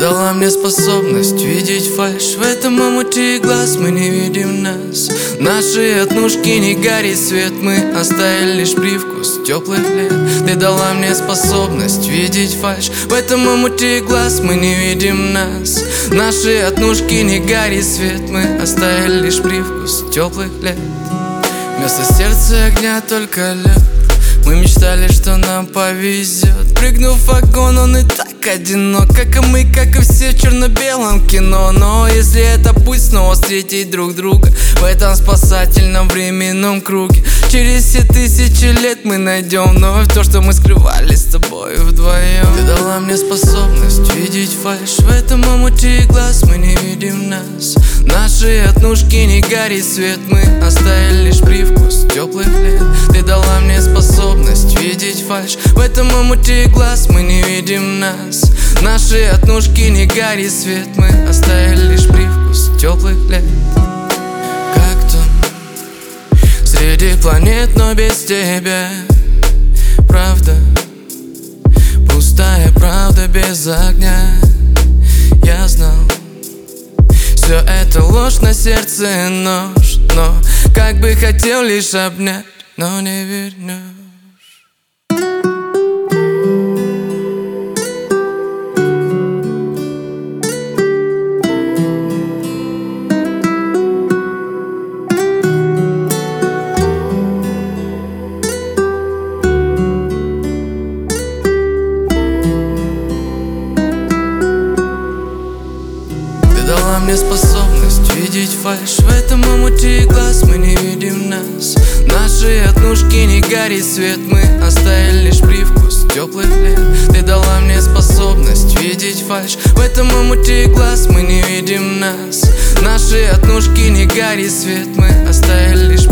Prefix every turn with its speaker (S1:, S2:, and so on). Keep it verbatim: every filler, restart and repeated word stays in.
S1: дала мне способность видеть фальшь. В этом омуте глаз мы не видим нас. Наши однушки не горит свет, мы оставили лишь привкус теплых лет. Ты дала мне способность видеть фальшь. В этом омуте глаз мы не видим нас. Наши однушки не горит свет, мы оставили лишь привкус теплых лет. Вместо сердца огня только лед. Мы мечтали, что нам повезет. Прыгнув в вагон, он и так одинок, как и мы, как и все в черно-белом кино. Но если это путь снова встретить друг друга в этом спасательном временном круге, через все тысячи лет мы найдем вновь то, что мы скрывали с тобой вдвоем. Ты дала мне способность видеть фальшь. В этом омуте глаз мы не видим нас. Наши однушки не горит свет, мы оставили лишь привкус теплых лет. Ты дала мне способность видеть фальшь. В этом омуте глаз мы не видим нас. Наши однушки не горит свет, мы оставили лишь привкус теплых лет. Как тон среди планет, но без тебя. Правда, пустая правда без огня. Я знал, все это ложь, на сердце нож. Но как бы хотел лишь обнять, но не вернешь. Дала мне способность видеть фальшь. В этом омуте глаз мы не видим нас. Наши однушки не горит свет, мы оставили лишь привкус теплых лет. Ты дала мне способность видеть фальшь. В этом омуте глаз мы не видим нас. Наши однушки не горит свет, мы оставили лишь